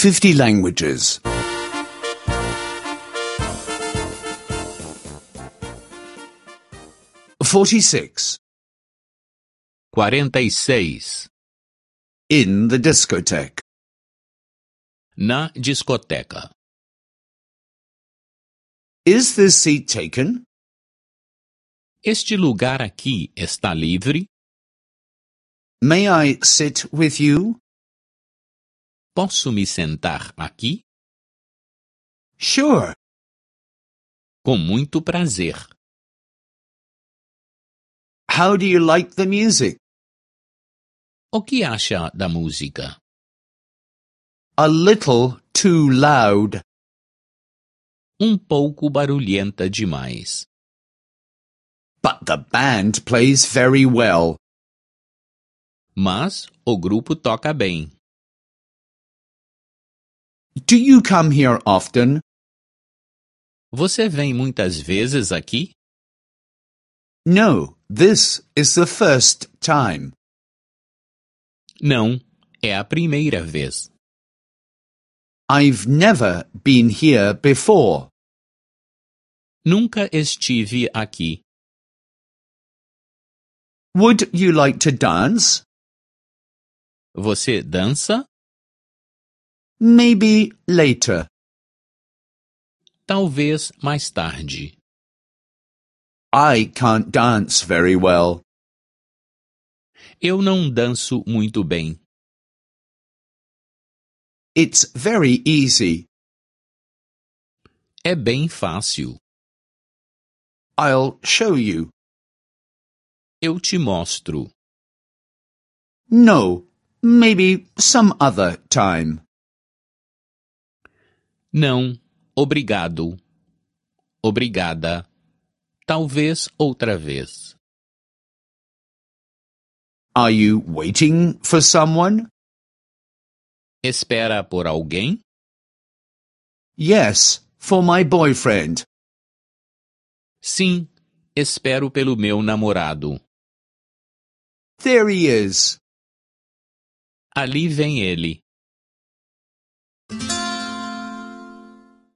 50 languages. 46. 46. In the discotheque. Na discoteca. Is this seat taken? Este lugar aqui está livre? May I sit with you? Posso me sentar aqui? Sure. Com muito prazer. How do you like the music? O que acha da música? A little too loud. Um pouco barulhenta demais. But the band plays very well. Mas o grupo toca bem. Do you come here often? Você vem muitas vezes aqui? No, this is the first time. Não, é a primeira vez. I've never been here before. Nunca estive aqui. Would you like to dance? Você dança? Maybe later. Talvez mais tarde. I can't dance very well. Eu não danço muito bem. It's very easy. É bem fácil. I'll show you. Eu te mostro. No, maybe some other time. Não, obrigado. Obrigada. Talvez outra vez. Are you waiting for someone? Espera por alguém? Yes, for my boyfriend. Sim, espero pelo meu namorado. There he is. Ali vem ele.